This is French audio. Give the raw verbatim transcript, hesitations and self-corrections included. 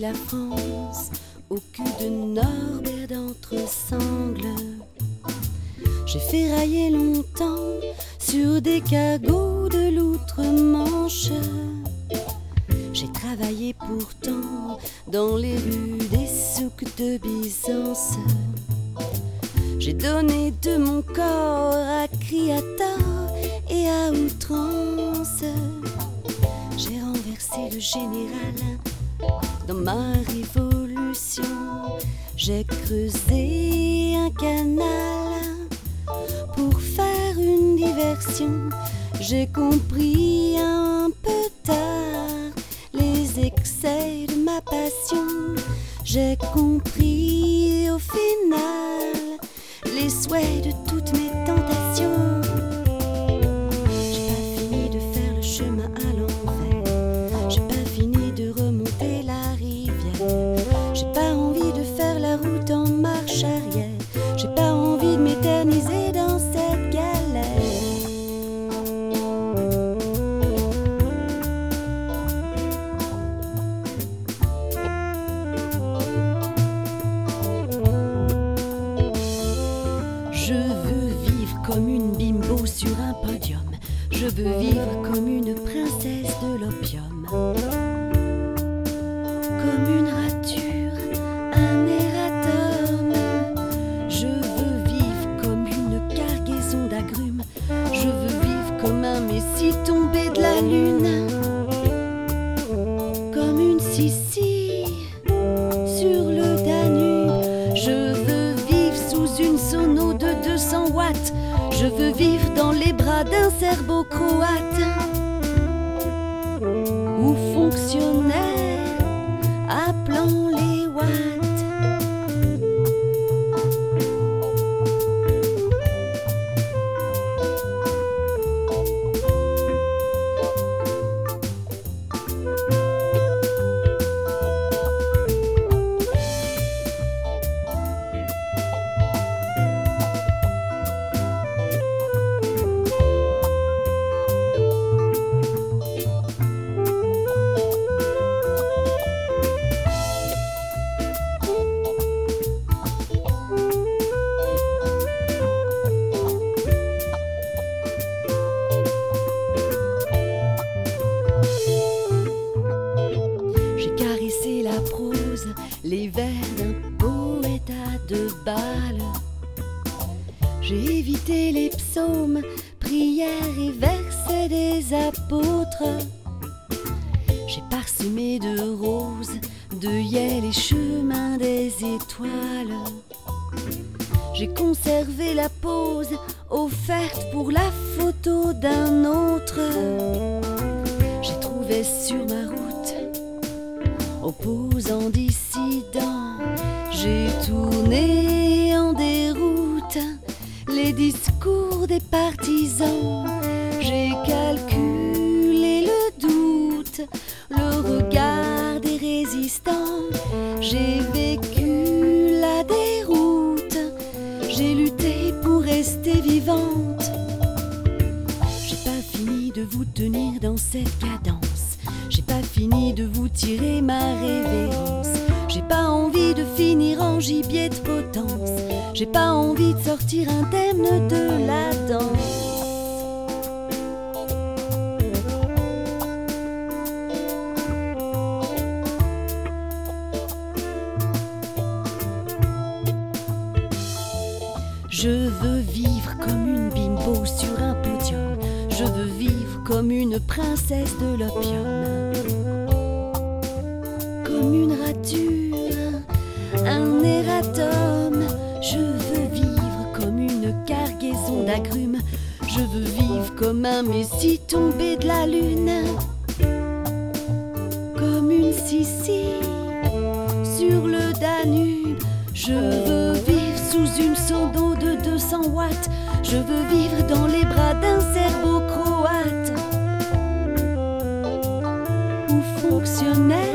la France au cul de Norbert d'entre sangles. J'ai ferraillé longtemps sur des cagots de l'outre-Manche. J'ai travaillé pourtant dans les rues des souks de Byzance. J'ai donné de mon corps à cri à tort et à outrance. J'ai renversé le général dans ma révolution. J'ai creusé un canal pour faire une diversion. J'ai compris un peu tard les excès de ma passion. J'ai compris au final les souhaits de toutes mes tentations. J'ai pas fini de faire le chemin à l'envers. J'ai pas fini de remonter la rivière. J'ai pas envie de faire la route en marche arrière. J'ai pas envie de m'éterniser dans cette galère. Je veux vivre comme une bimbo sur un podium. Je veux vivre comme une princesse de l'opium. Comme une rature, un erratum. Je veux vivre comme une cargaison d'agrumes. Je veux vivre comme un messie tombé de la lune. Comme une Sissi sur le Danube. Je veux vivre sous une sono de deux cents watts. Je veux vivre dans les bras d'un serbo-croate ou fonctionnaire appelant les watts. Les vers d'un poète à deux balles. J'ai évité les psaumes, prières et versets des apôtres. J'ai parsemé de roses, de hyèles et chemins des étoiles. J'ai conservé la pose offerte pour la photo d'un autre. J'ai trouvé sur ma route opposant dissident, j'ai tourné en déroute les discours des partisans. J'ai calculé le doute, le regard des résistants. J'ai vécu la déroute, j'ai lutté pour rester vivante. J'ai pas fini de vous tenir dans cette cadence. J'ai pas fini de vous tirer ma révérence. J'ai pas envie de finir en gibier de potence. J'ai pas envie de sortir indemne de la danse. Je veux vivre comme une bimbo sur un podium. Je veux vivre comme une princesse de l'opium. Comme une rature, un erratum. Je veux vivre comme une cargaison d'agrumes. Je veux vivre comme un messie tombé de la lune. Comme une Sissi sur le Danube. Je veux vivre sous une sono de deux cents watts. Je veux vivre dans les bras d'un serbo-croate ou fonctionnaire